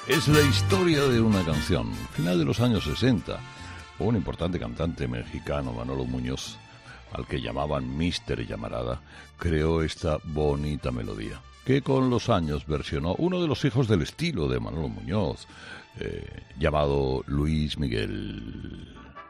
Es la historia de una canción. Final de los años 60, un importante cantante mexicano, Manolo Muñoz, al que llamaban Mister Llamarada, creó esta bonita melodía, que con los años versionó uno de los hijos del estilo de Manolo Muñoz, llamado Luis Miguel.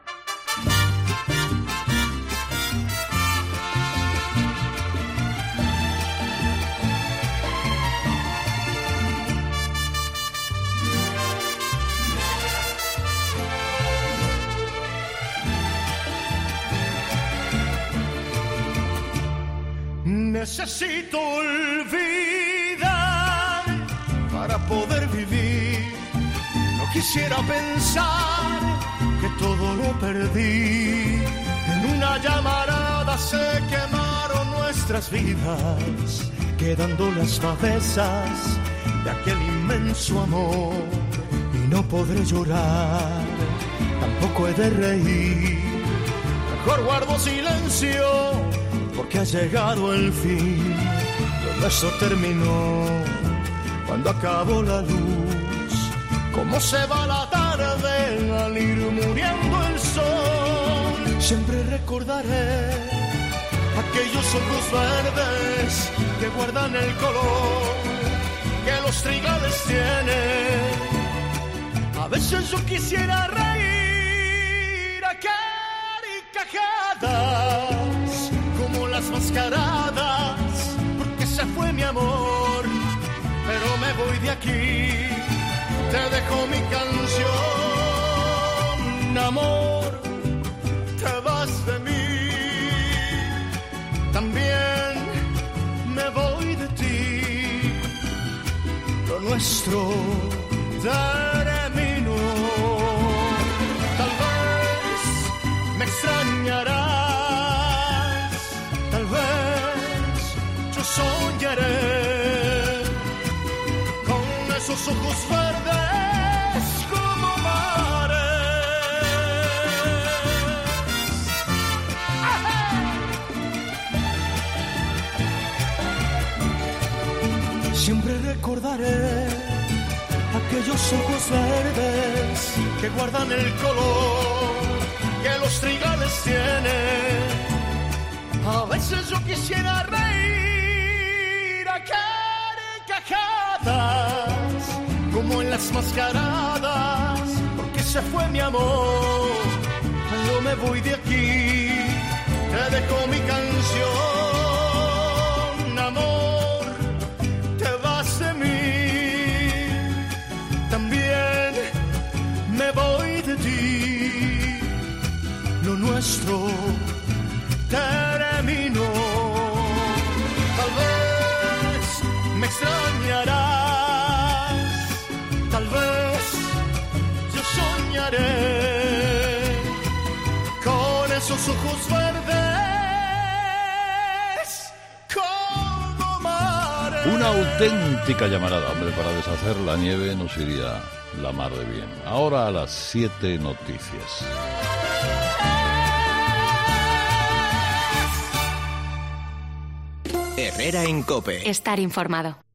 Necesito olvidar para poder vivir. No quisiera pensar que todo lo perdí. En una llamarada se quemaron nuestras vidas, quedando las cabezas de aquel inmenso amor. Y no podré llorar, tampoco he de reír. Mejor guardo silencio, porque ha llegado el fin. Lo nuestro terminó cuando acabó la luz. Cómo se va la tarde al ir muriendo el sol. Siempre recordaré aquellos ojos verdes que guardan el color que los trigales tienen. A veces yo quisiera reír a carcajadas, como las mascaradas, porque se fue mi amor. Pero me voy de aquí, te dejo mi canción. Amor, te vas de mí, también me voy de ti. Lo nuestro terminó. Tal vez me extrañarás, tal vez yo soñaré con esos ojos verdes como mares. Siempre recordaré aquellos ojos verdes que guardan el color que los trigales tienen. A veces yo quisiera reír a carcajadas, como en las mascaradas, porque se fue mi amor. Yo me voy de aquí, te dejo mi canción. Amor, te vas de mí, también me voy de ti. Lo nuestro terminó. Tal vez me extrañarás, tal vez yo soñaré con esos ojos verdes como mares. Una auténtica llamarada, hombre, para deshacer la nieve nos iría la mar de bien. Ahora a las 7 noticias. Herrera en COPE. Estar informado.